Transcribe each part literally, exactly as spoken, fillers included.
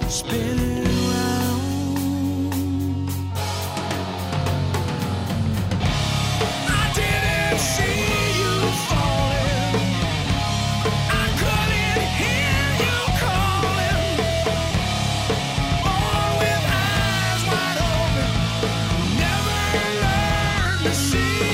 spinning round. I didn't see you falling. I couldn't hear you calling. Born with eyes wide open, never learned to see.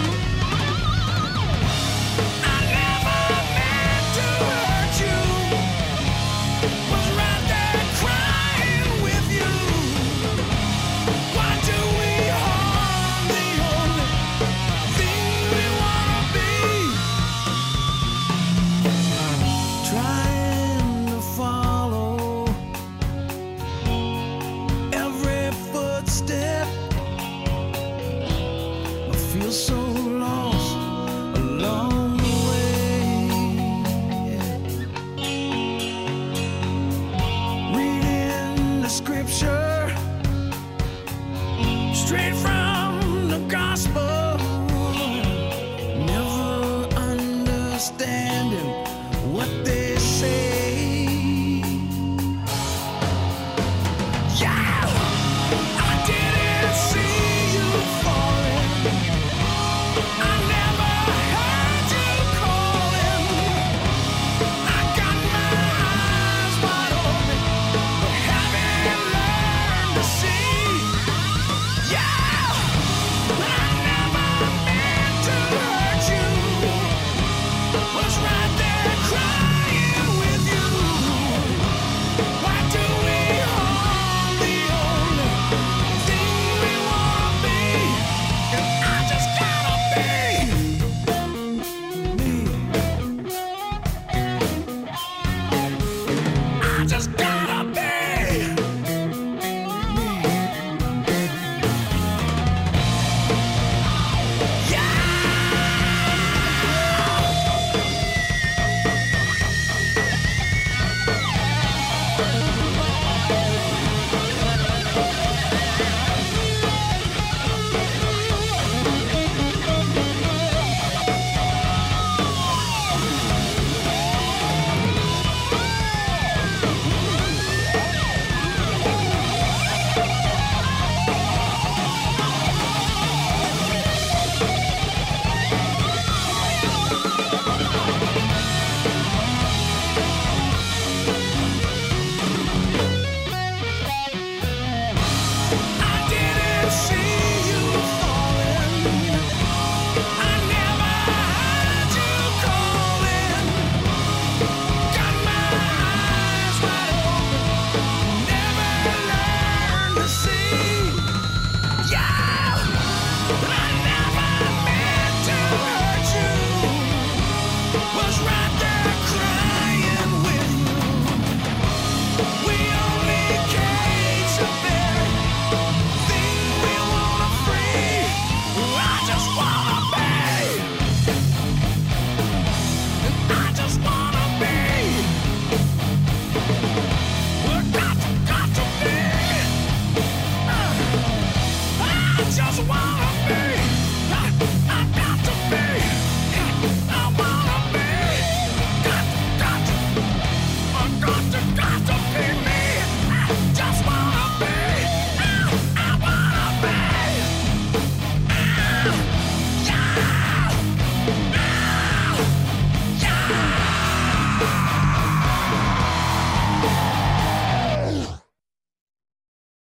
I never meant to hurt you. Was right there crying with you. Why do we harm the only thing we wanna be? Trying to follow every footstep. I feel so lost along the way. Reading the scripture straight from